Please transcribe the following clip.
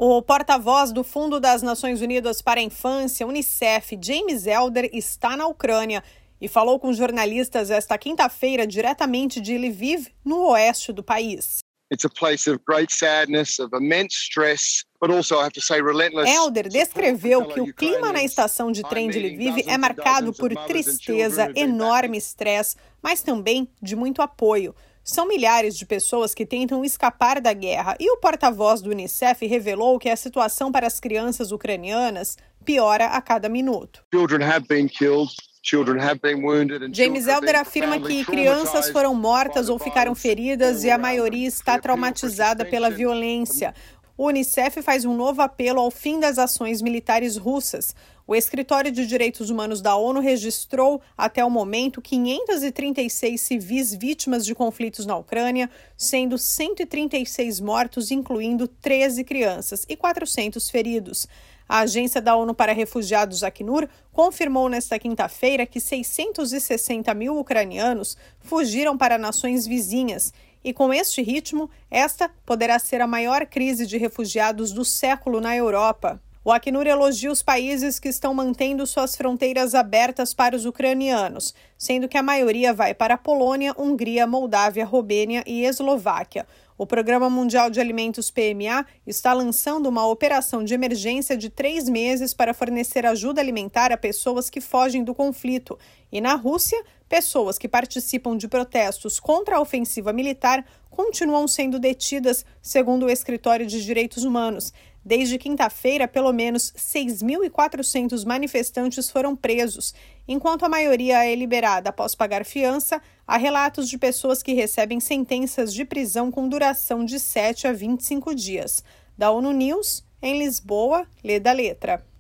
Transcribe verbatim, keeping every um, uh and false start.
O porta-voz do Fundo das Nações Unidas para a Infância, Unicef, James Elder, está na Ucrânia e falou com jornalistas esta quinta-feira diretamente de Lviv, no oeste do país. It's a place of great sadness, of immense stress, but also I have to say relentless. Elder descreveu que o clima na estação de trem de Lviv é marcado por tristeza, enorme estresse, mas também de muito apoio. São milhares de pessoas que tentam escapar da guerra e o porta-voz do Unicef revelou que a situação para as crianças ucranianas piora a cada minuto. Children have been killed. James Elder afirma que crianças foram mortas ou ficaram feridas e a maioria está traumatizada pela violência. O Unicef faz um novo apelo ao fim das ações militares russas. O Escritório de Direitos Humanos da ONU registrou, até o momento, quinhentos e trinta e seis civis vítimas de conflitos na Ucrânia, sendo cento e trinta e seis mortos, incluindo treze crianças, e quatrocentos feridos. A Agência da ONU para Refugiados, Acnur, confirmou nesta quinta-feira que seiscentos e sessenta mil ucranianos fugiram para nações vizinhas. E com este ritmo, esta poderá ser a maior crise de refugiados do século na Europa. O Acnur elogia os países que estão mantendo suas fronteiras abertas para os ucranianos, sendo que a maioria vai para a Polônia, Hungria, Moldávia, Romênia e Eslováquia. O Programa Mundial de Alimentos P M A está lançando uma operação de emergência de três meses para fornecer ajuda alimentar a pessoas que fogem do conflito. E na Rússia, pessoas que participam de protestos contra a ofensiva militar continuam sendo detidas, segundo o Escritório de Direitos Humanos. Desde quinta-feira, pelo menos seis mil e quatrocentos manifestantes foram presos. Enquanto a maioria é liberada após pagar fiança, há relatos de pessoas que recebem sentenças de prisão com duração de sete a vinte e cinco dias. Da ONU News, em Lisboa, lê da letra.